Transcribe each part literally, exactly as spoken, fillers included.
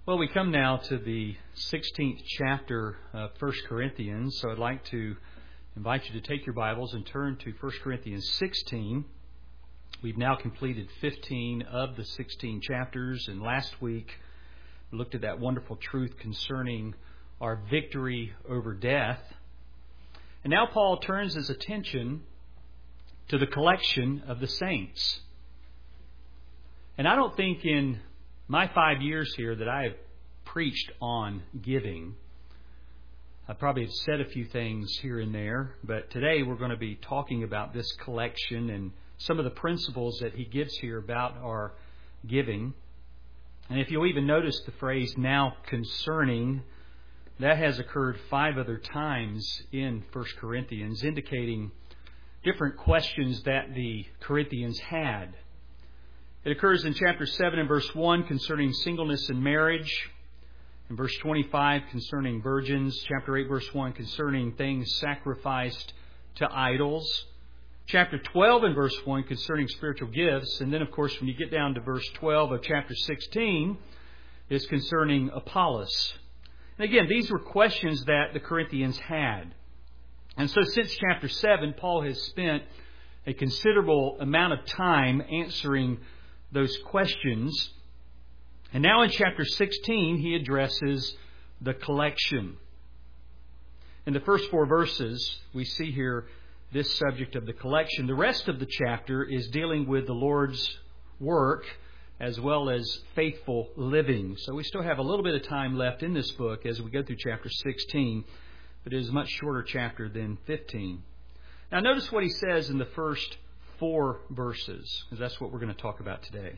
Well, we come now to the sixteenth chapter of First Corinthians, so I'd like to invite you to take your Bibles and turn to First Corinthians sixteen. We've now completed fifteen of the sixteen chapters, and last week we looked at that wonderful truth concerning our victory over death. And now Paul turns his attention to the collection of the saints. And I don't think in my five years here that I have preached on giving. I probably have said a few things here and there, but today we're going to be talking about this collection and some of the principles that he gives here about our giving. And if you'll even notice the phrase "now concerning," that has occurred five other times in First Corinthians, indicating different questions that the Corinthians had. It occurs in chapter seven and verse one concerning singleness and marriage. In verse twenty-five concerning virgins. Chapter eight verse one concerning things sacrificed to idols. Chapter twelve and verse one concerning spiritual gifts. And then, of course, when you get down to verse twelve of chapter sixteen, is concerning Apollos. And again, these were questions that the Corinthians had. And so since chapter seven, Paul has spent a considerable amount of time answering those questions. And now in chapter sixteen, he addresses the collection. In the first four verses, we see here this subject of the collection. The rest of the chapter is dealing with the Lord's work as well as faithful living. So we still have a little bit of time left in this book as we go through chapter sixteen, but it is a much shorter chapter than fifteen. Now notice what he says in the first four verses, because that's what we're going to talk about today.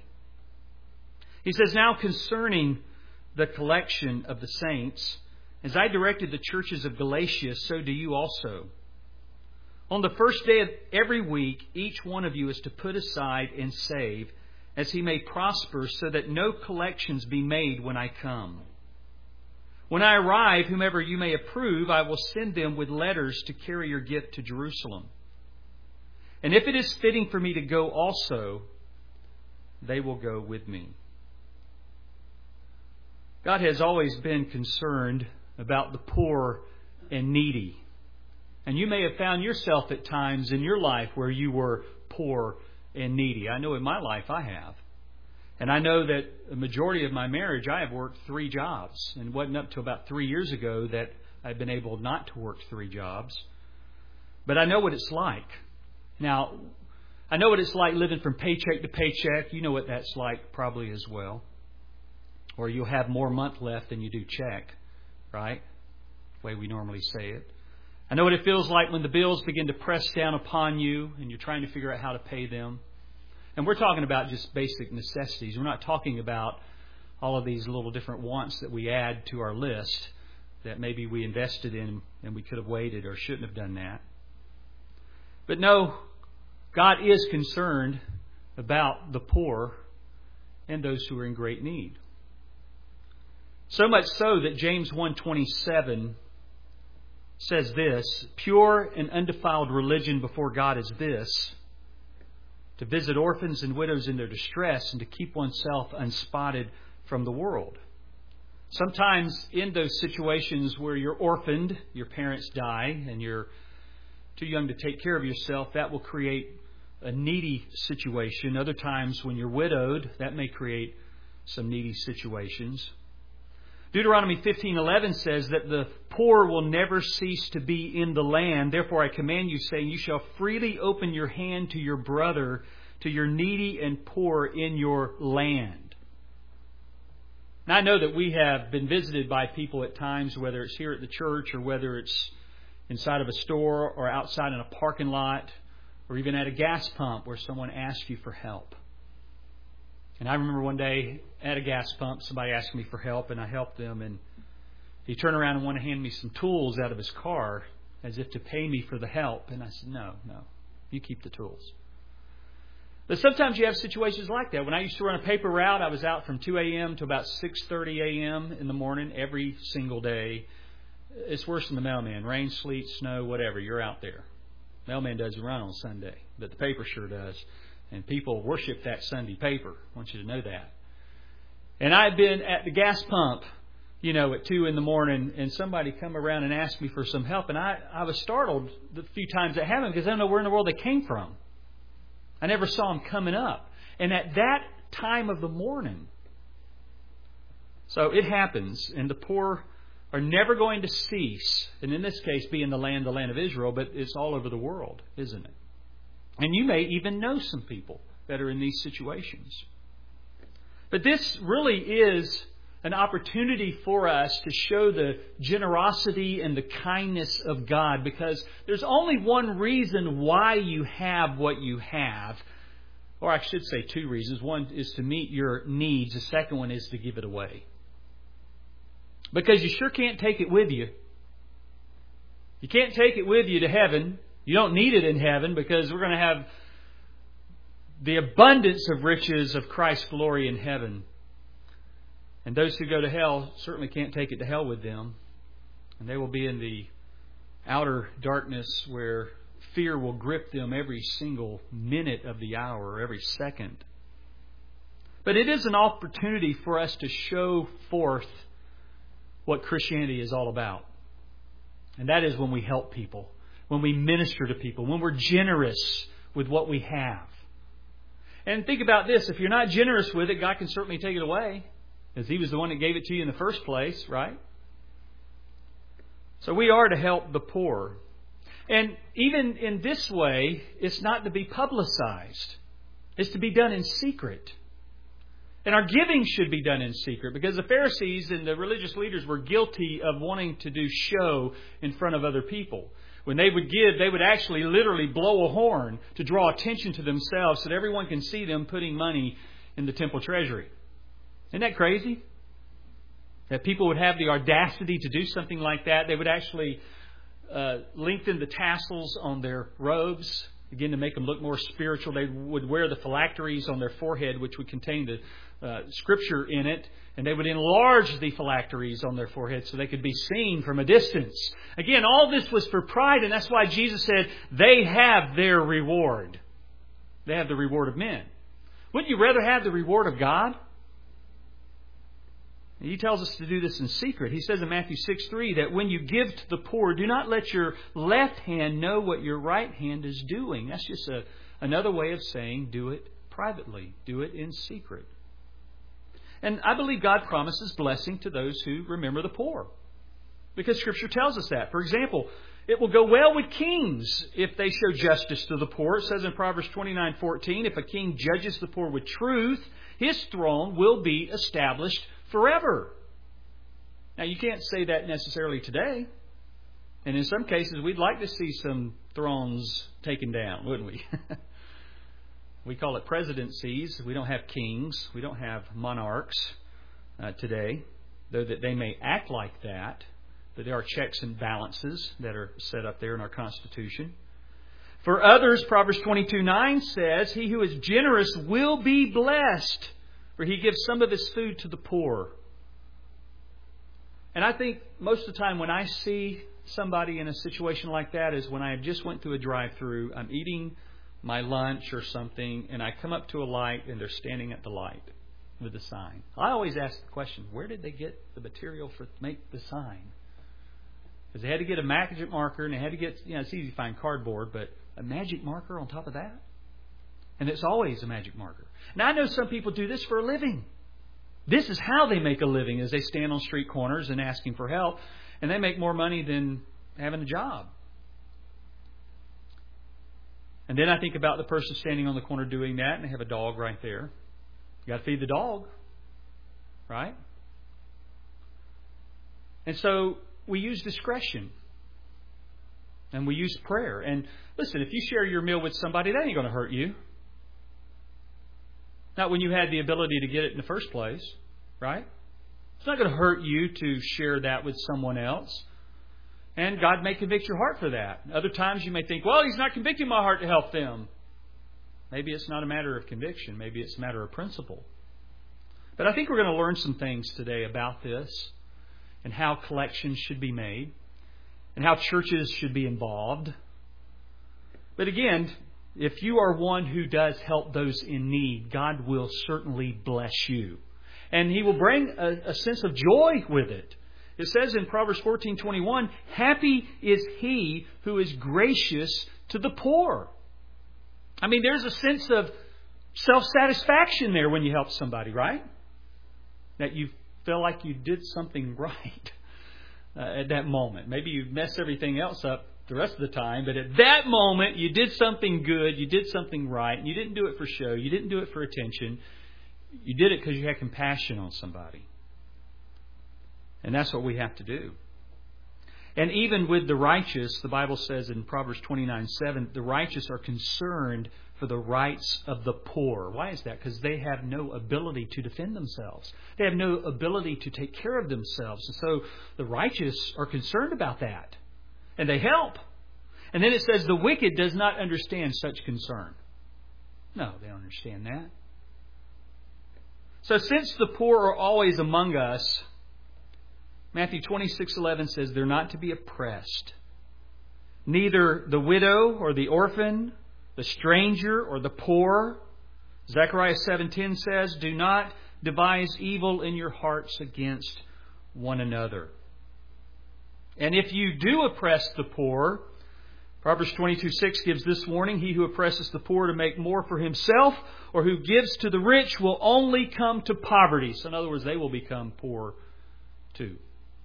He says, "Now concerning the collection of the saints, as I directed the churches of Galatia, so do you also. On the first day of every week, each one of you is to put aside and save, as he may prosper, so that no collections be made when I come. When I arrive, whomever you may approve, I will send them with letters to carry your gift to Jerusalem. And if it is fitting for me to go also, they will go with me." God has always been concerned about the poor and needy. And you may have found yourself at times in your life where you were poor and needy. I know in my life I have. And I know that a majority of my marriage I have worked three jobs. And it wasn't up to about three years ago that I've been able not to work three jobs. But I know what it's like. Now, I know what it's like living from paycheck to paycheck. You know what that's like probably as well. Or you'll have more month left than you do check, right? The way we normally say it. I know what it feels like when the bills begin to press down upon you and you're trying to figure out how to pay them. And we're talking about just basic necessities. We're not talking about all of these little different wants that we add to our list that maybe we invested in and we could have waited or shouldn't have done that. But no, God is concerned about the poor and those who are in great need. So much so that James one twenty-seven says this, "Pure and undefiled religion before God is this, to visit orphans and widows in their distress and to keep oneself unspotted from the world." Sometimes in those situations where you're orphaned, your parents die, and you're too young to take care of yourself, that will create a needy situation. Other times when you're widowed, that may create some needy situations. Deuteronomy fifteen eleven says that the poor will never cease to be in the land. Therefore I command you, saying, you shall freely open your hand to your brother, to your needy and poor in your land. Now I know that we have been visited by people at times, whether it's here at the church or whether it's inside of a store or outside in a parking lot or even at a gas pump where someone asks you for help. And I remember one day at a gas pump, somebody asked me for help and I helped them, and he turned around and wanted to hand me some tools out of his car as if to pay me for the help. And I said, no, no, you keep the tools. But sometimes you have situations like that. When I used to run a paper route, I was out from two a.m. to about six thirty a.m. in the morning every single day. It's worse than the mailman. Rain, sleet, snow, whatever. You're out there. Mailman doesn't run on Sunday, but the paper sure does. And people worship that Sunday paper. I want you to know that. And I've been at the gas pump, you know, at two in the morning, and somebody come around and asked me for some help. And I, I was startled the few times that happened because I don't know where in the world they came from. I never saw them coming up. And at that time of the morning. So it happens, and the poor are never going to cease, and in this case be in the land, the land of Israel, but it's all over the world, isn't it? And you may even know some people that are in these situations. But this really is an opportunity for us to show the generosity and the kindness of God, because there's only one reason why you have what you have. Or I should say two reasons. One is to meet your needs. The second one is to give it away. Because you sure can't take it with you. You can't take it with you to heaven. You don't need it in heaven because we're going to have the abundance of riches of Christ's glory in heaven. And those who go to hell certainly can't take it to hell with them. And they will be in the outer darkness where fear will grip them every single minute of the hour, every second. But it is an opportunity for us to show forth what Christianity is all about. And that is when we help people, when we minister to people, when we're generous with what we have. And think about this. If you're not generous with it, God can certainly take it away, as He was the one that gave it to you in the first place, right? So we are to help the poor. And even in this way, it's not to be publicized. It's to be done in secret. And our giving should be done in secret, because the Pharisees and the religious leaders were guilty of wanting to do show in front of other people. When they would give, they would actually literally blow a horn to draw attention to themselves so that everyone can see them putting money in the temple treasury. Isn't that crazy? That people would have the audacity to do something like that. They would actually uh, lengthen the tassels on their robes, again, to make them look more spiritual. They would wear the phylacteries on their forehead, which would contain the uh, scripture in it. And they would enlarge the phylacteries on their forehead so they could be seen from a distance. Again, all this was for pride, and that's why Jesus said they have their reward. They have the reward of men. Wouldn't you rather have the reward of God? He tells us to do this in secret. He says in Matthew six three that when you give to the poor, do not let your left hand know what your right hand is doing. That's just a, another way of saying do it privately. Do it in secret. And I believe God promises blessing to those who remember the poor, because Scripture tells us that. For example, it will go well with kings if they show justice to the poor. It says in Proverbs twenty-nine fourteen, if a king judges the poor with truth, his throne will be established forever. Now, you can't say that necessarily today. And in some cases, we'd like to see some thrones taken down, wouldn't we? We call it presidencies. We don't have kings. We don't have monarchs uh, today, though that they may act like that. But there are checks and balances that are set up there in our Constitution. For others, Proverbs twenty-two nine says, he who is generous will be blessed, for he gives some of his food to the poor. And I think most of the time when I see somebody in a situation like that is when I just went through a drive-through, I'm eating my lunch or something, and I come up to a light and they're standing at the light with the sign. I always ask the question, where did they get the material for make the sign? Because they had to get a magic marker, and they had to get, you know, it's easy to find cardboard, but a magic marker on top of that? And it's always a magic marker. Now, I know some people do this for a living. This is how they make a living, as they stand on street corners and asking for help, and they make more money than having a job. And then I think about the person standing on the corner doing that, and they have a dog right there. You got to feed the dog, right? And so we use discretion, and we use prayer. And listen, if you share your meal with somebody, that ain't going to hurt you. Not when you had the ability to get it in the first place, right? It's not going to hurt you to share that with someone else. And God may convict your heart for that. Other times you may think, well, He's not convicting my heart to help them. Maybe it's not a matter of conviction. Maybe it's a matter of principle. But I think we're going to learn some things today about this, and how collections should be made, and how churches should be involved. But again, if you are one who does help those in need, God will certainly bless you. And He will bring a, a sense of joy with it. It says in Proverbs fourteen twenty-one, happy is he who is gracious to the poor. I mean, there's a sense of self-satisfaction there when you help somebody, right? That you feel like you did something right uh, at that moment. Maybe you mess everything else up the rest of the time, but at that moment you did something good, you did something right, and you didn't do it for show, you didn't do it for attention. You did it because you had compassion on somebody. And that's what we have to do. And even with the righteous, the Bible says in Proverbs twenty-nine seven, the righteous are concerned for the rights of the poor. Why is that? Because they have no ability to defend themselves. They have no ability to take care of themselves. And so the righteous are concerned about that. And they help. And then it says the wicked does not understand such concern. No, they don't understand that. So since the poor are always among us, Matthew twenty-six eleven says they're not to be oppressed. Neither the widow or the orphan, the stranger or the poor. Zechariah seven ten says, do not devise evil in your hearts against one another. And if you do oppress the poor, Proverbs twenty-two six gives this warning, he who oppresses the poor to make more for himself or who gives to the rich will only come to poverty. So in other words, they will become poor too.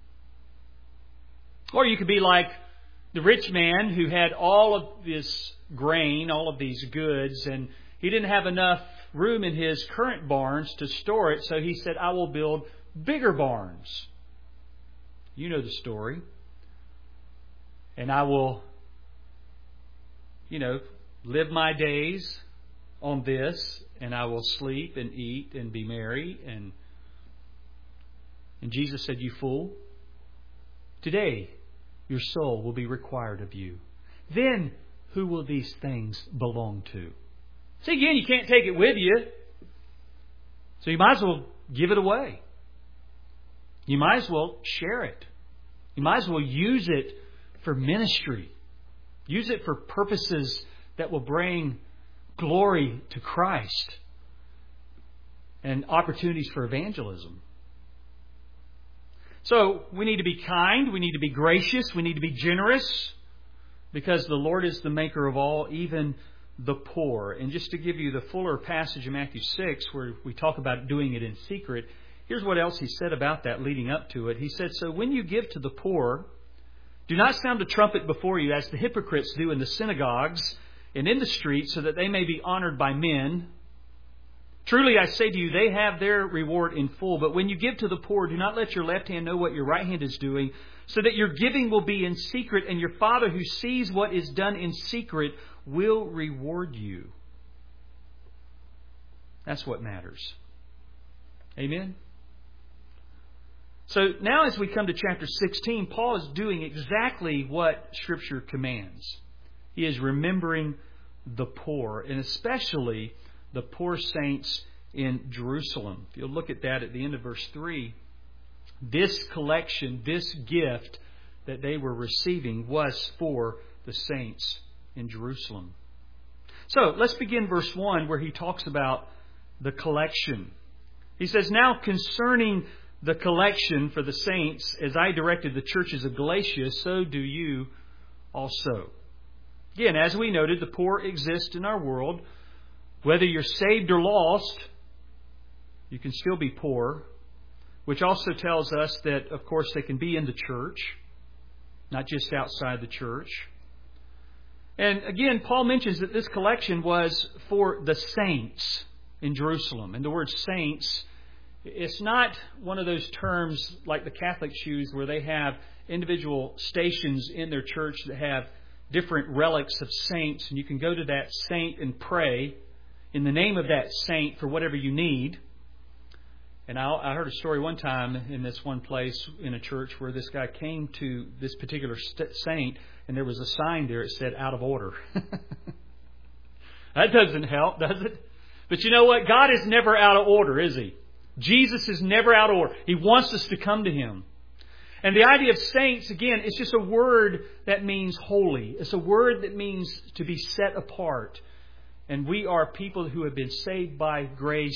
Or you could be like the rich man who had all of this grain, all of these goods, and he didn't have enough room in his current barns to store it, so he said, I will build bigger barns. You know the story. And I will, you know, live my days on this, and I will sleep and eat and be merry. And, and Jesus said, you fool, today your soul will be required of you. Then who will these things belong to? See, again, you can't take it with you. So you might as well give it away. You might as well share it. You might as well use it for ministry. Use it for purposes that will bring glory to Christ and opportunities for evangelism. So we need to be kind. We need to be gracious. We need to be generous because the Lord is the maker of all, even the poor. And just to give you the fuller passage in Matthew six where we talk about doing it in secret, here's what else He said about that leading up to it. He said, so when you give to the poor, do not sound a trumpet before you as the hypocrites do in the synagogues and in the streets so that they may be honored by men. Truly I say to you, they have their reward in full. But when you give to the poor, do not let your left hand know what your right hand is doing, so that your giving will be in secret, and your Father who sees what is done in secret will reward you. That's what matters. Amen? So now as we come to chapter sixteen, Paul is doing exactly what Scripture commands. He is remembering the poor, and especially the poor saints in Jerusalem. If you'll look at that at the end of verse three, this collection, this gift that they were receiving was for the saints in Jerusalem. So let's begin verse one where he talks about the collection. He says, now concerning the collection for the saints, as I directed the churches of Galatia, so do you also. Again, as we noted, the poor exist in our world. Whether you're saved or lost, you can still be poor, which also tells us that, of course, they can be in the church, not just outside the church. And again, Paul mentions that this collection was for the saints in Jerusalem. And the word saints, it's not one of those terms like the Catholics use where they have individual stations in their church that have different relics of saints. And you can go to that saint and pray in the name of that saint for whatever you need. And I, I heard a story one time in this one place in a church where this guy came to this particular st- saint and there was a sign there that said out of order. That doesn't help, does it? But you know what? God is never out of order, is He? Jesus is never out of order. He wants us to come to Him. And the idea of saints, again, it's just a word that means holy. It's a word that means to be set apart. And we are people who have been saved by grace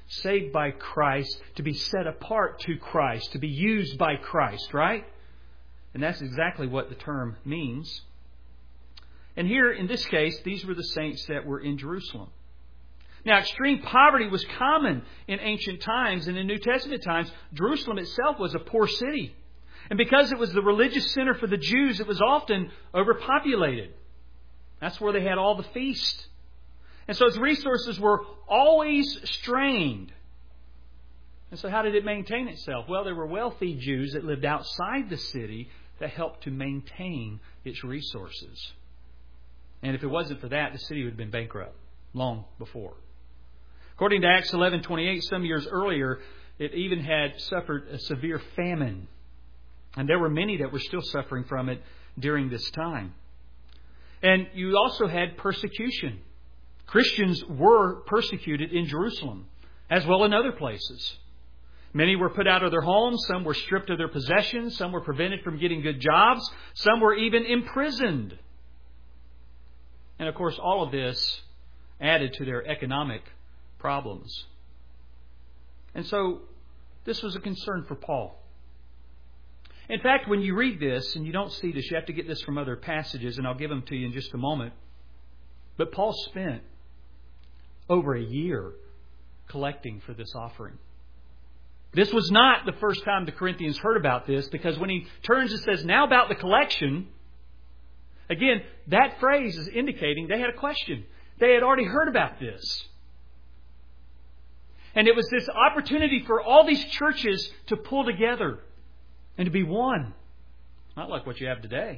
saved by Christ, to be set apart to Christ, to be used by Christ, right? And that's exactly what the term means. And here, in this case, these were the saints that were in Jerusalem. Now, extreme poverty was common in ancient times, and in New Testament times, Jerusalem itself was a poor city. And because it was the religious center for the Jews, it was often overpopulated. That's where they had all the feast. And so its resources were always strained. And so how did it maintain itself? Well, there were wealthy Jews that lived outside the city that helped to maintain its resources. And if it wasn't for that, the city would have been bankrupt long before. According to Acts eleven twenty-eight, some years earlier, it even had suffered a severe famine. And there were many that were still suffering from it during this time. And you also had persecution. Christians were persecuted in Jerusalem, as well in other places. Many were put out of their homes. Some were stripped of their possessions. Some were prevented from getting good jobs. Some were even imprisoned. And of course, all of this added to their economic problems. And so, this was a concern for Paul. In fact, when you read this, and you don't see this, you have to get this from other passages, and I'll give them to you in just a moment. But Paul spent over a year collecting for this offering. This was not the first time the Corinthians heard about this, because when he turns and says, now about the collection, again, that phrase is indicating they had a question. They had already heard about this. And it was this opportunity for all these churches to pull together and to be one. Not like what you have today.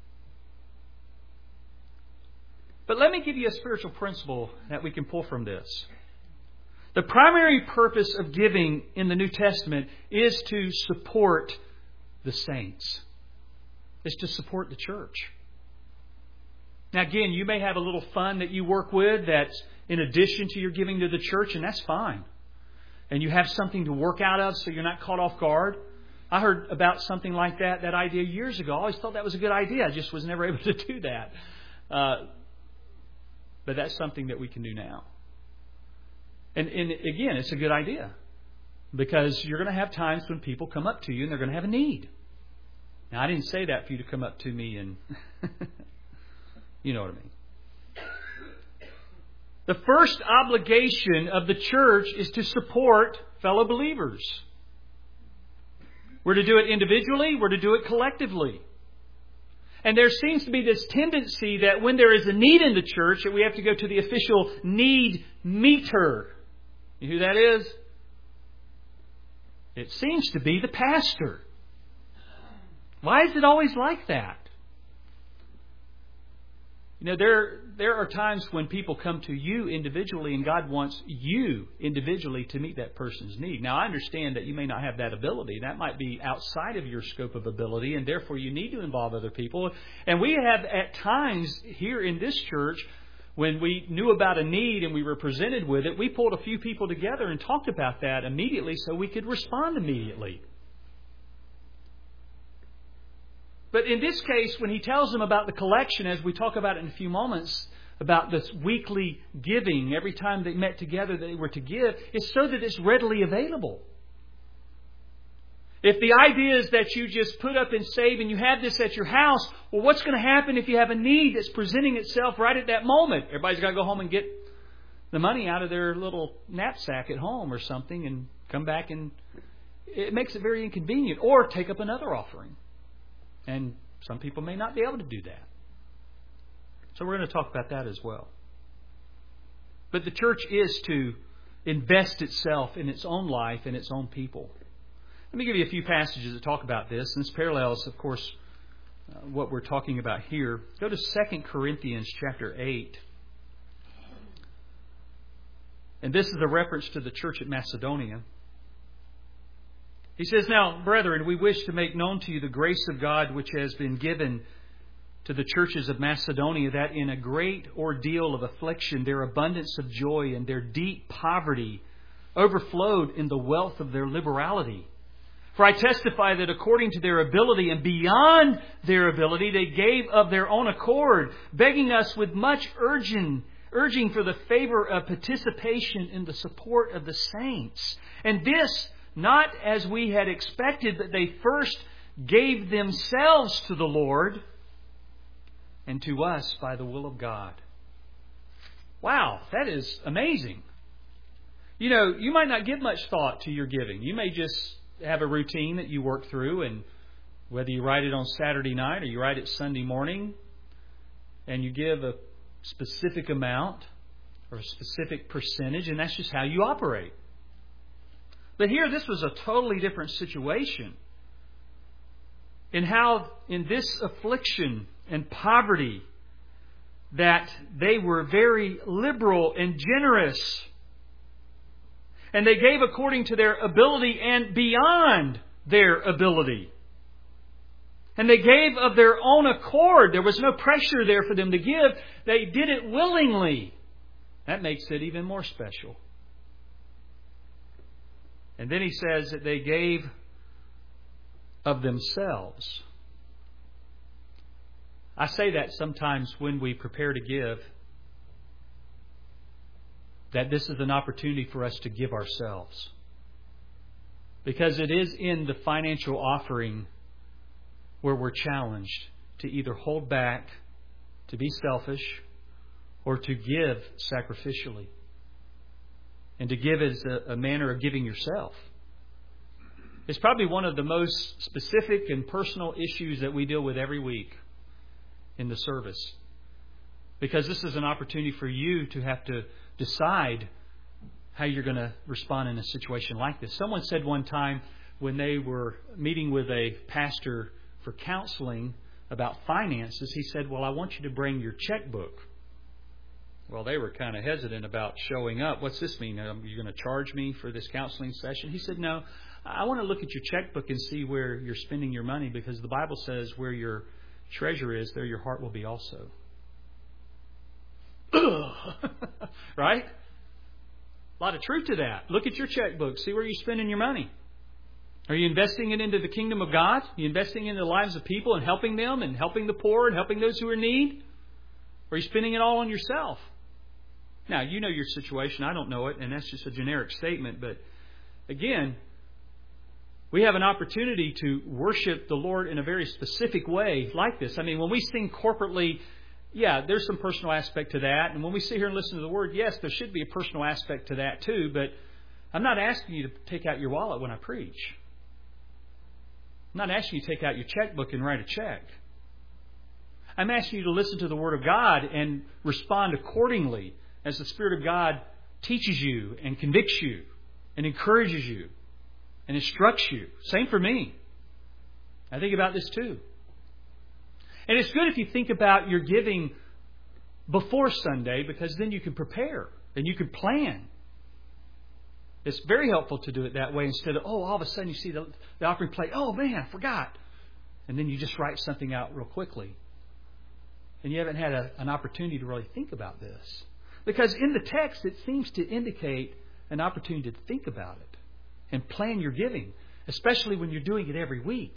But let me give you a spiritual principle that we can pull from this. The primary purpose of giving in the New Testament is to support the saints. It's to support the church. Now again, you may have a little fund that you work with that's in addition to your giving to the church, and that's fine. And you have something to work out of so you're not caught off guard. I heard about something like that, that idea years ago. I always thought that was a good idea. I just was never able to do that. Uh, but that's something that we can do now. And, and again, it's a good idea. Because you're going to have times when people come up to you and they're going to have a need. Now, I didn't say that for you to come up to me and... you know what I mean. The first obligation of the church is to support fellow believers. We're to do it individually. We're to do it collectively. And there seems to be this tendency that when there is a need in the church, that we have to go to the official need meter. You know who that is? It seems to be the pastor. Why is it always like that? You know, there there are times when people come to you individually and God wants you individually to meet that person's need. Now, I understand that you may not have that ability. That might be outside of your scope of ability, and therefore you need to involve other people. And we have at times here in this church, when we knew about a need and we were presented with it, we pulled a few people together and talked about that immediately so we could respond immediately. But in this case, when he tells them about the collection, as we talk about it in a few moments, about this weekly giving, every time they met together they were to give, it's so that it's readily available. If the idea is that you just put up and save and you have this at your house, well, what's going to happen if you have a need that's presenting itself right at that moment? Everybody's got to go home and get the money out of their little knapsack at home or something and come back, and it makes it very inconvenient. Or take up another offering. And some people may not be able to do that. So we're going to talk about that as well. But the church is to invest itself in its own life and its own people. Let me give you a few passages that talk about this. And this parallels, of course, uh, what we're talking about here. Go to Second Corinthians chapter eight. And this is a reference to the church at Macedonia. He says, "Now, brethren, we wish to make known to you the grace of God which has been given to the churches of Macedonia, that in a great ordeal of affliction, their abundance of joy and their deep poverty overflowed in the wealth of their liberality. For I testify that according to their ability and beyond their ability, they gave of their own accord, begging us with much urging, urging for the favor of participation in the support of the saints. And this, not as we had expected, but they first gave themselves to the Lord and to us by the will of God. Wow, that is amazing. You know, you might not give much thought to your giving. You may just have a routine that you work through, and whether you write it on Saturday night or you write it Sunday morning, and you give a specific amount or a specific percentage, and that's just how you operate. But here, this was a totally different situation. In how, in this affliction and poverty, that they were very liberal and generous. And they gave according to their ability and beyond their ability. And they gave of their own accord. There was no pressure there for them to give. They did it willingly. That makes it even more special. And then he says that they gave of themselves. I say that sometimes when we prepare to give, that this is an opportunity for us to give ourselves. Because it is in the financial offering where we're challenged to either hold back, to be selfish, or to give sacrificially. And to give as a, a manner of giving yourself. It's probably one of the most specific and personal issues that we deal with every week in the service. Because this is an opportunity for you to have to decide how you're going to respond in a situation like this. Someone said one time when they were meeting with a pastor for counseling about finances, he said, well, I want you to bring your checkbook. Well, they were kind of hesitant about showing up. What's this mean? Are you going to charge me for this counseling session? He said, no, I want to look at your checkbook and see where you're spending your money, because the Bible says where your treasure is, there your heart will be also. Right? A lot of truth to that. Look at your checkbook. See where you're spending your money. Are you investing it into the kingdom of God? Are you investing in the lives of people and helping them and helping the poor and helping those who are in need? Or are you spending it all on yourself? Now, you know your situation. I don't know it, and that's just a generic statement. But again, we have an opportunity to worship the Lord in a very specific way like this. I mean, when we sing corporately, yeah, there's some personal aspect to that. And when we sit here and listen to the Word, yes, there should be a personal aspect to that too. But I'm not asking you to take out your wallet when I preach. I'm not asking you to take out your checkbook and write a check. I'm asking you to listen to the Word of God and respond accordingly as the Spirit of God teaches you and convicts you and encourages you and instructs you. Same for me. I think about this too. And it's good if you think about your giving before Sunday, because then you can prepare and you can plan. It's very helpful to do it that way instead of, oh, all of a sudden you see the, the offering plate. Oh, man, I forgot. And then you just write something out real quickly. And you haven't had a, an opportunity to really think about this. Because in the text, it seems to indicate an opportunity to think about it and plan your giving, especially when you're doing it every week.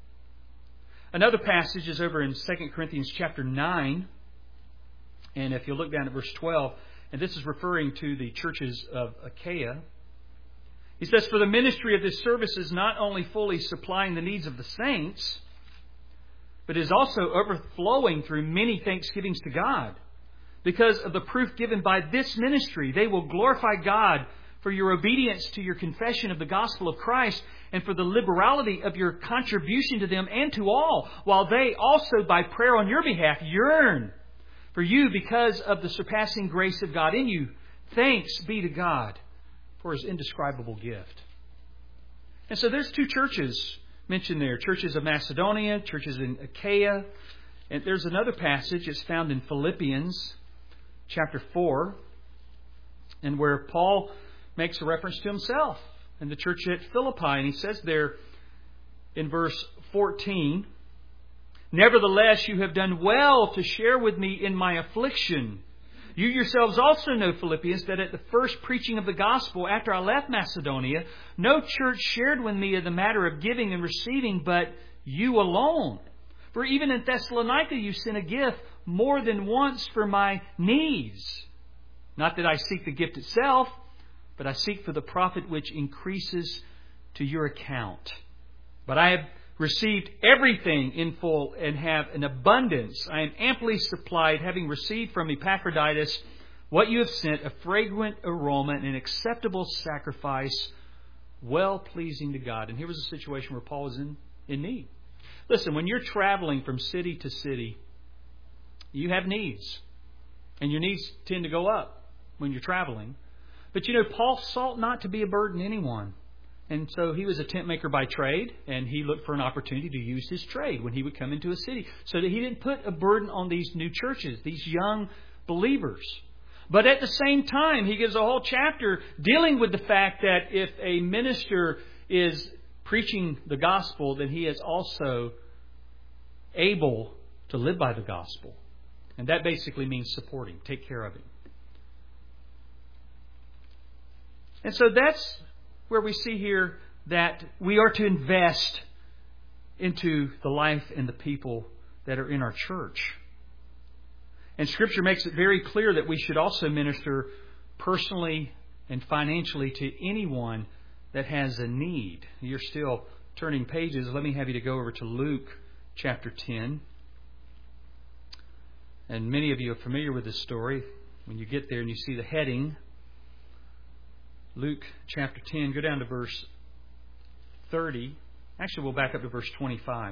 Another passage is over in Second Corinthians chapter nine. And if you look down at verse twelve, and this is referring to the churches of Achaia. He says, for the ministry of this service is not only fully supplying the needs of the saints, but is also overflowing through many thanksgivings to God. Because of the proof given by this ministry, they will glorify God for your obedience to your confession of the gospel of Christ, and for the liberality of your contribution to them and to all, while they also by prayer on your behalf yearn for you because of the surpassing grace of God in you. Thanks be to God for His indescribable gift. And so there's two churches mentioned there. Churches of Macedonia, churches in Achaia. And there's another passage. It's found in Philippians chapter four. And where Paul makes a reference to himself and the church at Philippi. And he says there in verse fourteen, nevertheless, you have done well to share with me in my affliction. You yourselves also know, Philippians, that at the first preaching of the gospel after I left Macedonia, no church shared with me in the matter of giving and receiving, but you alone. For even in Thessalonica you sent a gift more than once for my needs. Not that I seek the gift itself, but I seek for the profit which increases to your account. But I have received everything in full and have an abundance. I am amply supplied, having received from Epaphroditus what you have sent, a fragrant aroma and an acceptable sacrifice, well-pleasing to God. And here was a situation where Paul was in, in need. Listen, when you're traveling from city to city, you have needs. And your needs tend to go up when you're traveling. But you know, Paul sought not to be a burden to anyone. And so he was a tent maker by trade, and he looked for an opportunity to use his trade when he would come into a city, so that he didn't put a burden on these new churches, these young believers. But at the same time, he gives a whole chapter dealing with the fact that if a minister is preaching the gospel, then he is also able to live by the gospel. And that basically means supporting, take care of him. And so that's where we see here that we are to invest into the life and the people that are in our church. And Scripture makes it very clear that we should also minister personally and financially to anyone that has a need. You're still turning pages. Let me have you to go over to Luke chapter ten. And many of you are familiar with this story. When you get there and you see the heading, Luke chapter ten, go down to verse thirty. Actually, we'll back up to verse twenty-five.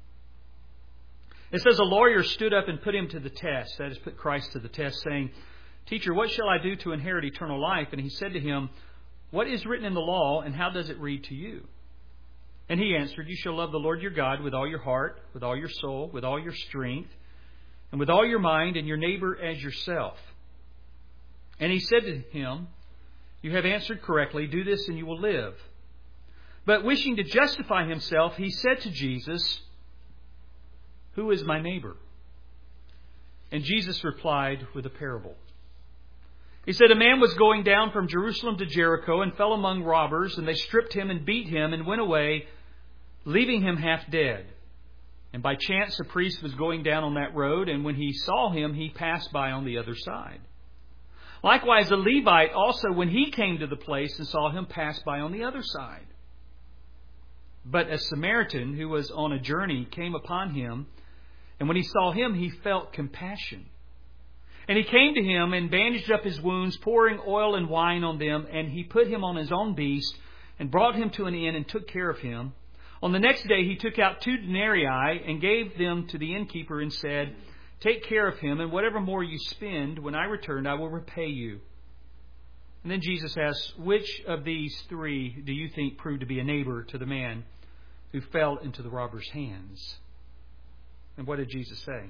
It says, a lawyer stood up and put him to the test. That is, put Christ to the test, saying, Teacher, what shall I do to inherit eternal life? And he said to him, What is written in the law, and how does it read to you? And he answered, You shall love the Lord your God with all your heart, with all your soul, with all your strength, and with all your mind, and your neighbor as yourself. And he said to him, You have answered correctly. Do this and you will live. But wishing to justify himself, he said to Jesus, Who is my neighbor? And Jesus replied with a parable. He said, A man was going down from Jerusalem to Jericho and fell among robbers, and they stripped him and beat him and went away, leaving him half dead. And by chance a priest was going down on that road, and when he saw him, he passed by on the other side. Likewise, a Levite also, when he came to the place and saw him, passed by on the other side. But a Samaritan who was on a journey came upon him, and when he saw him, he felt compassion. And he came to him and bandaged up his wounds, pouring oil and wine on them, and he put him on his own beast and brought him to an inn and took care of him. On the next day he took out two denarii and gave them to the innkeeper and said, Take care of him, and whatever more you spend, when I return, I will repay you. And then Jesus asks, Which of these three do you think proved to be a neighbor to the man who fell into the robber's hands? And what did Jesus say?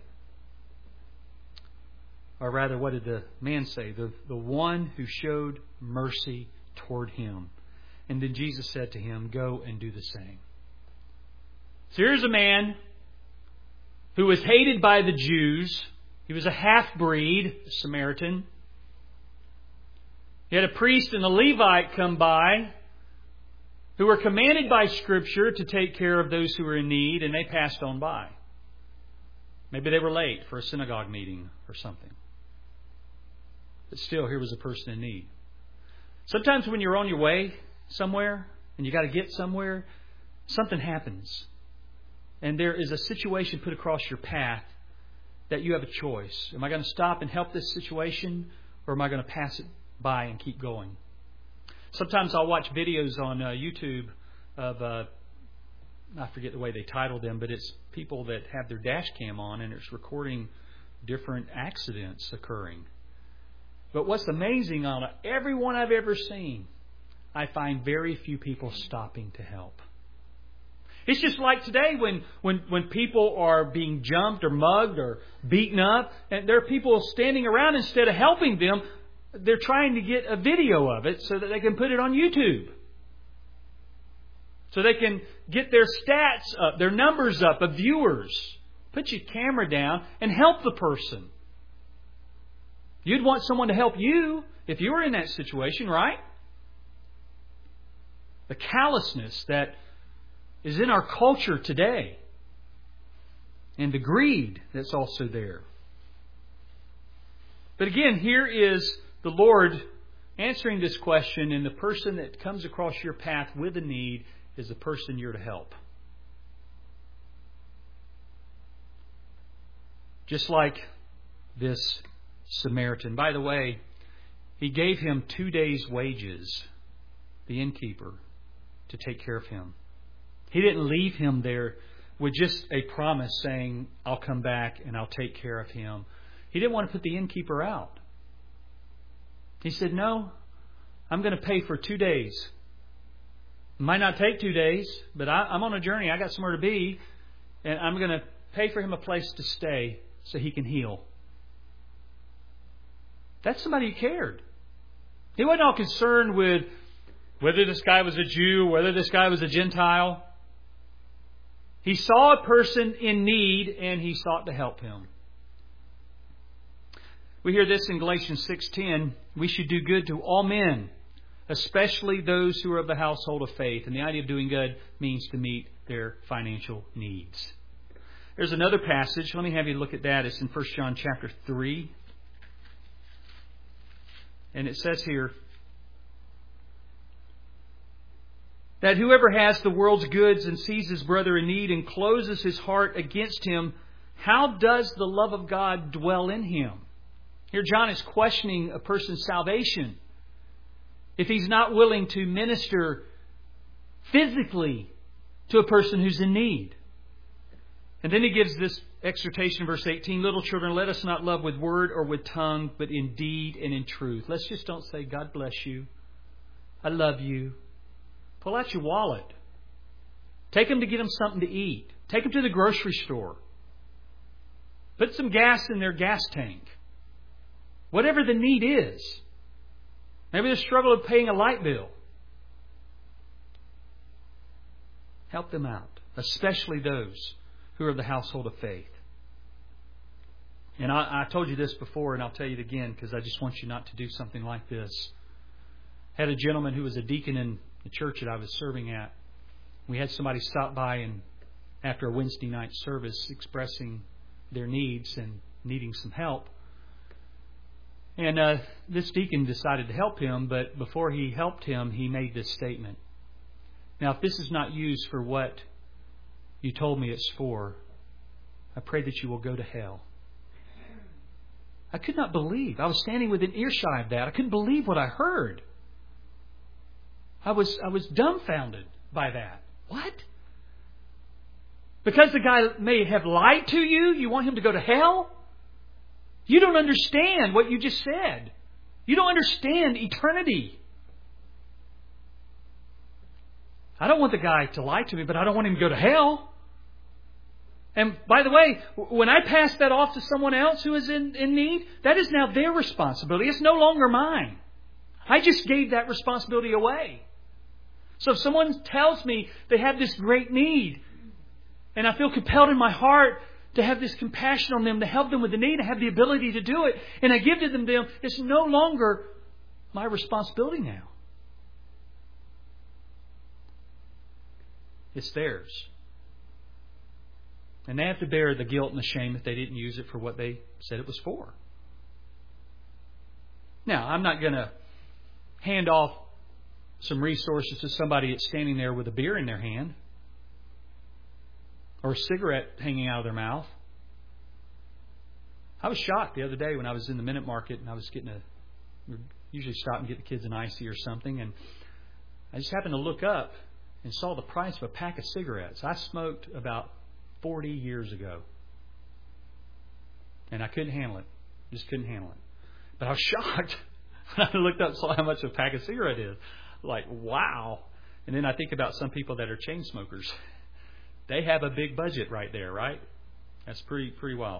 Or rather, what did the man say? The, the one who showed mercy toward him. And then Jesus said to him, Go and do the same. So here's a man who was hated by the Jews. He was a half-breed, a Samaritan. He had a priest and a Levite come by who were commanded by Scripture to take care of those who were in need, and they passed on by. Maybe they were late for a synagogue meeting or something. But still, here was a person in need. Sometimes when you're on your way somewhere and you got to get somewhere, something happens. And there is a situation put across your path that you have a choice. Am I going to stop and help this situation, or am I going to pass it by and keep going? Sometimes I'll watch videos on uh, YouTube of, uh, I forget the way they title them, but it's people that have their dash cam on and it's recording different accidents occurring. But what's amazing on every one I've ever seen, I find very few people stopping to help. It's just like today when, when, when people are being jumped or mugged or beaten up, and there are people standing around, instead of helping them, they're trying to get a video of it so that they can put it on YouTube. So they can get their stats up, their numbers up of viewers. Put your camera down and help the person. You'd want someone to help you if you were in that situation, right? The callousness that is in our culture today, and the greed that's also there. But again, here is the Lord answering this question, and the person that comes across your path with a need is the person you're to help. Just like this Samaritan. By the way, he gave him two days' wages, the innkeeper, to take care of him. He didn't leave him there with just a promise saying, I'll come back and I'll take care of him. He didn't want to put the innkeeper out. He said, no, I'm going to pay for two days. It might not take two days, but I, I'm on a journey. I got somewhere to be, and I'm going to pay for him a place to stay so he can heal. That's somebody who cared. He wasn't all concerned with whether this guy was a Jew, whether this guy was a Gentile. He saw a person in need and he sought to help him. We hear this in Galatians six ten. We should do good to all men, especially those who are of the household of faith. And the idea of doing good means to meet their financial needs. There's another passage. Let me have you look at that. It's in First John chapter three. And it says here that whoever has the world's goods and sees his brother in need and closes his heart against him, how does the love of God dwell in him? Here John is questioning a person's salvation. If he's not willing to minister physically to a person who's in need. And then he gives this exhortation in verse eighteen, little children, let us not love with word or with tongue, but in deed and in truth. Let's just don't say, God bless you. I love you. Pull out your wallet. Take them to get them something to eat. Take them to the grocery store. Put some gas in their gas tank. Whatever the need is. Maybe the struggle of paying a light bill. Help them out. Especially those who are of the household of faith. And I, I told you this before, and I'll tell you it again because I just want you not to do something like this. I had a gentleman who was a deacon in the church that I was serving at. We had somebody stop by and after a Wednesday night service expressing their needs and needing some help. And uh, this deacon decided to help him, but before he helped him, he made this statement. Now, if this is not used for what you told me it's for, I pray that you will go to hell. I could not believe. I was standing within earshot of that. I couldn't believe what I heard. I was I was dumbfounded by that. What? Because the guy may have lied to you, you want him to go to hell? You don't understand what you just said. You don't understand eternity. I don't want the guy to lie to me, but I don't want him to go to hell. And by the way, when I pass that off to someone else who is in, in need, that is now their responsibility. It's no longer mine. I just gave that responsibility away. So if someone tells me they have this great need, and I feel compelled in my heart to have this compassion on them, to help them with the need, I have the ability to do it, and I give to them, them it's no longer my responsibility now. It's theirs. And they have to bear the guilt and the shame if they didn't use it for what they said it was for. Now, I'm not going to hand off some resources to somebody that's standing there with a beer in their hand or a cigarette hanging out of their mouth. I was shocked the other day when I was in the Minute Market and I was getting a... We usually stop and get the kids an icy or something, and I just happened to look up and saw the price of a pack of cigarettes. I smoked about forty years ago. And I couldn't handle it. Just couldn't handle it. But I was shocked when I looked up and saw how much a pack of cigarette is. Like, wow. And then I think about some people that are chain smokers. They have a big budget right there, right? That's pretty pretty wild.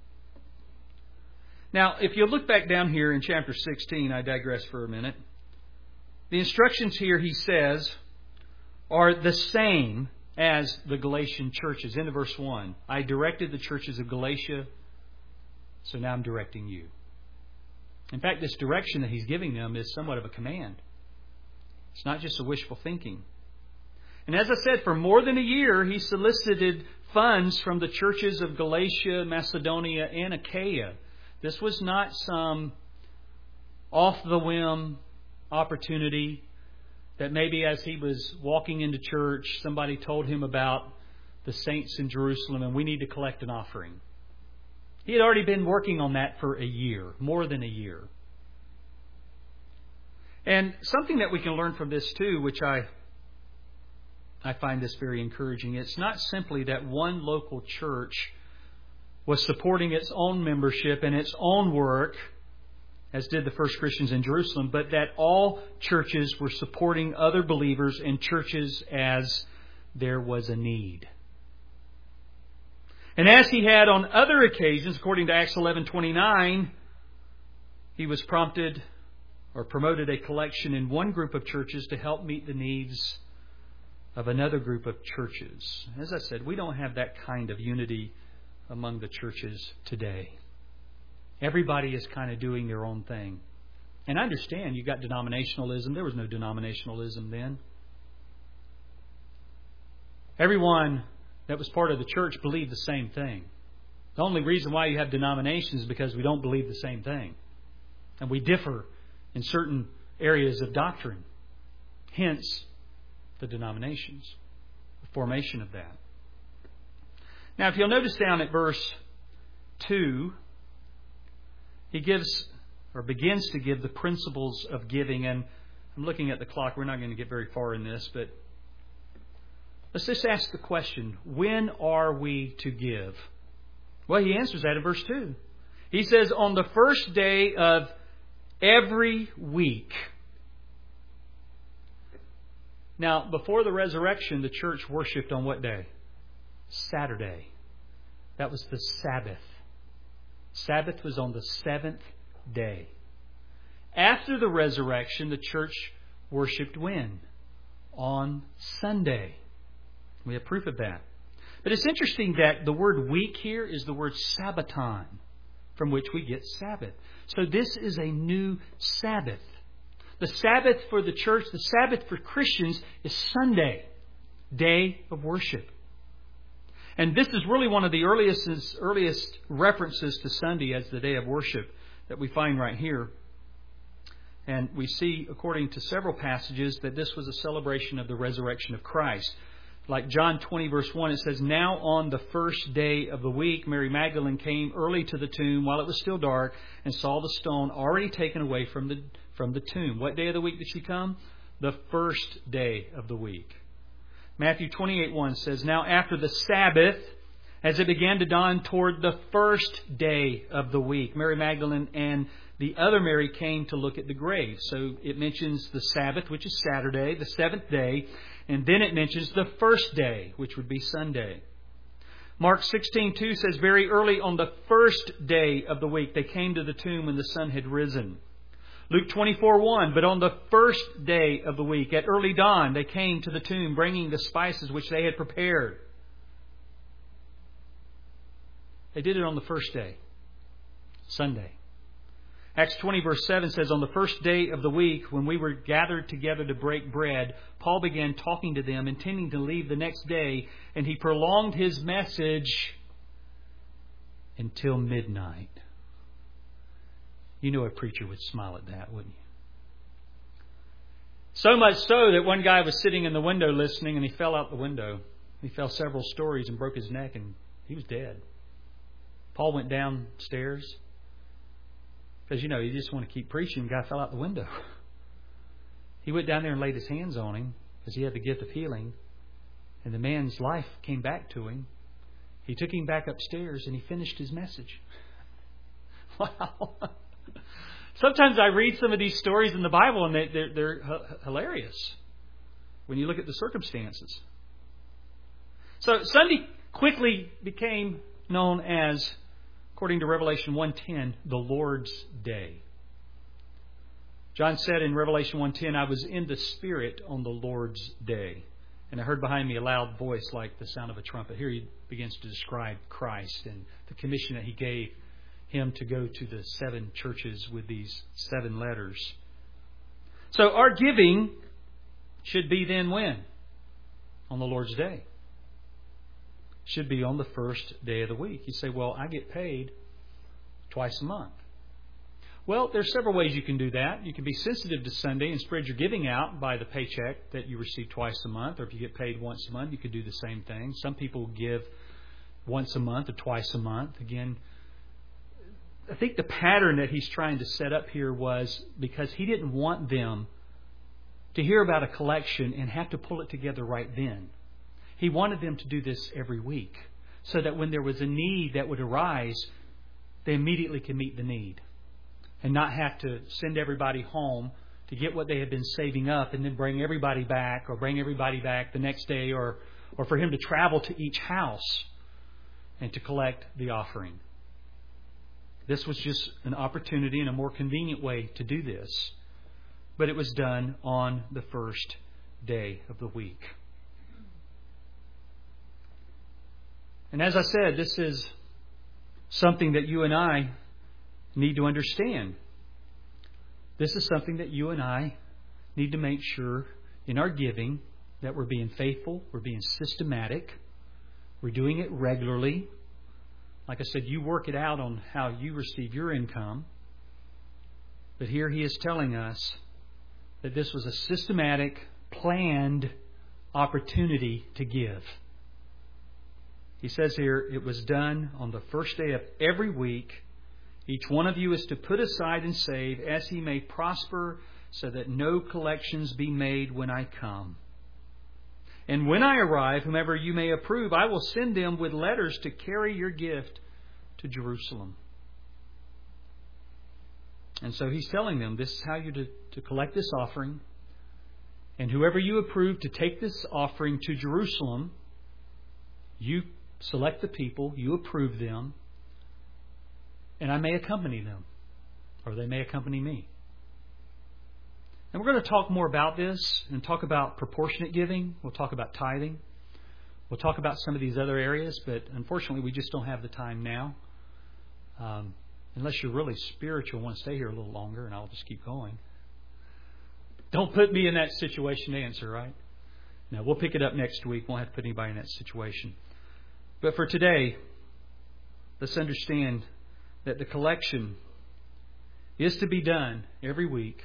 Now, if you look back down here in chapter sixteen, I digress for a minute. The instructions here, he says, are the same as the Galatian churches. Into verse one. I directed the churches of Galatia, so now I'm directing you. In fact, this direction that he's giving them is somewhat of a command. It's not just a wishful thinking. And as I said, for more than a year, he solicited funds from the churches of Galatia, Macedonia, and Achaia. This was not some off the whim opportunity that maybe as he was walking into church, somebody told him about the saints in Jerusalem and we need to collect an offering. He had already been working on that for a year, more than a year. And something that we can learn from this too, which I I find this very encouraging. It's not simply that one local church was supporting its own membership and its own work, as did the first Christians in Jerusalem, but that all churches were supporting other believers in churches as there was a need. And as he had on other occasions, according to Acts eleven twenty-nine, he was prompted or promoted a collection in one group of churches to help meet the needs of another group of churches. As I said, we don't have that kind of unity among the churches today. Everybody is kind of doing their own thing. And I understand you've got denominationalism. There was no denominationalism then. Everyone that was part of the church believed the same thing. The only reason why you have denominations is because we don't believe the same thing. And we differ in certain areas of doctrine. Hence, the denominations, the formation of that. Now, if you'll notice down at verse two, he gives or begins to give the principles of giving. And I'm looking at the clock. We're not going to get very far in this, but let's just ask the question, when are we to give? Well, he answers that in verse two. He says, on the first day of every week. Now, before the resurrection, the church worshipped on what day? Saturday. That was the Sabbath. Sabbath was on the seventh day. After the resurrection, the church worshipped when? On Sunday. We have proof of that. But it's interesting that the word week here is the word Sabbaton, from which we get Sabbath. So this is a new Sabbath. The Sabbath for the church, the Sabbath for Christians is Sunday, day of worship. And this is really one of the earliest, earliest references to Sunday as the day of worship that we find right here. And we see, according to several passages, that this was a celebration of the resurrection of Christ. Like John twenty, verse one, it says, now on the first day of the week, Mary Magdalene came early to the tomb while it was still dark and saw the stone already taken away from the from the tomb. What day of the week did she come? The first day of the week. Matthew twenty-eight, one says, now after the Sabbath, as it began to dawn toward the first day of the week, Mary Magdalene and the other Mary came to look at the grave. So it mentions the Sabbath, which is Saturday, the seventh day, and then it mentions the first day, which would be Sunday. Mark sixteen, two says, very early on the first day of the week, they came to the tomb when the sun had risen. Luke twenty-four, one, but on the first day of the week, at early dawn, they came to the tomb, bringing the spices which they had prepared. They did it on the first day, Sunday. Acts twenty, verse seven says, on the first day of the week, when we were gathered together to break bread, Paul began talking to them, intending to leave the next day, and he prolonged his message until midnight. You know a preacher would smile at that, wouldn't you? So much so that one guy was sitting in the window listening, and he fell out the window. He fell several stories and broke his neck, and he was dead. Paul went downstairs. Because, you know, you just want to keep preaching. The guy fell out the window. He went down there and laid his hands on him because he had the gift of healing. And the man's life came back to him. He took him back upstairs and he finished his message. Wow. Sometimes I read some of these stories in the Bible and they, they're, they're h- hilarious when you look at the circumstances. So Sunday quickly became known as, according to Revelation one ten, the Lord's Day. John said in Revelation one ten, I was in the Spirit on the Lord's Day. And I heard behind me a loud voice like the sound of a trumpet. Here he begins to describe Christ and the commission that he gave him to go to the seven churches with these seven letters. So our giving should be then when? On the Lord's Day. Should be on the first day of the week. You say, well, I get paid twice a month. Well, there's several ways you can do that. You can be sensitive to Sunday and spread your giving out by the paycheck that you receive twice a month, or if you get paid once a month, you could do the same thing. Some people give once a month or twice a month. Again, I think the pattern that he's trying to set up here was because he didn't want them to hear about a collection and have to pull it together right then. He wanted them to do this every week so that when there was a need that would arise, they immediately could meet the need and not have to send everybody home to get what they had been saving up and then bring everybody back or bring everybody back the next day, or, or for him to travel to each house and to collect the offering. This was just an opportunity and a more convenient way to do this. But it was done on the first day of the week. And as I said, this is something that you and I need to understand. This is something that you and I need to make sure in our giving that we're being faithful, we're being systematic, we're doing it regularly. Like I said, you work it out on how you receive your income. But here he is telling us that this was a systematic, planned opportunity to give. He says here, it was done on the first day of every week. Each one of you is to put aside and save as he may prosper, so that no collections be made when I come. And when I arrive, whomever you may approve, I will send them with letters to carry your gift to Jerusalem. And so he's telling them, this is how you're to, to collect this offering. And whoever you approve to take this offering to Jerusalem, you select the people, you approve them, and I may accompany them, or they may accompany me. And we're going to talk more about this and talk about proportionate giving. We'll talk about tithing. We'll talk about some of these other areas, but unfortunately we just don't have the time now. Um, unless you're really spiritual, want to stay here a little longer, and I'll just keep going. Don't put me in that situation to answer, right? No, we'll pick it up next week. We won't have to put anybody in that situation. But for today, let's understand that the collection is to be done every week.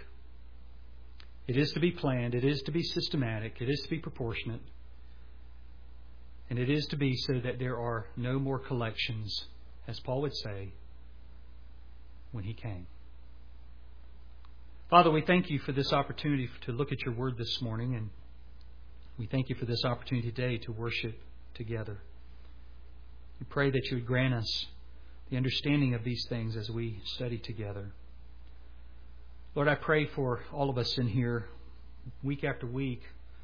It is to be planned. It is to be systematic. It is to be proportionate. And it is to be so that there are no more collections, as Paul would say, when he came. Father, we thank you for this opportunity to look at your word this morning, and we thank you for this opportunity today to worship together. We pray that you would grant us the understanding of these things as we study together. Lord, I pray for all of us in here, week after week,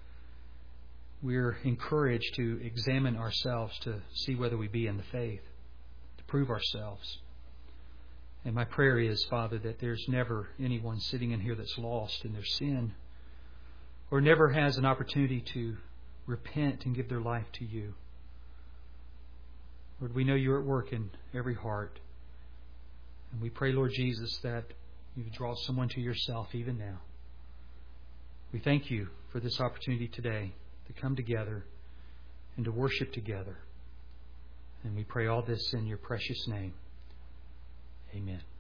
we're encouraged to examine ourselves to see whether we be in the faith, to prove ourselves. And my prayer is, Father, that there's never anyone sitting in here that's lost in their sin, or never has an opportunity to repent and give their life to you. Lord, we know you're at work in every heart. And we pray, Lord Jesus, that you draw someone to yourself even now. We thank you for this opportunity today to come together and to worship together. And we pray all this in your precious name. Amen.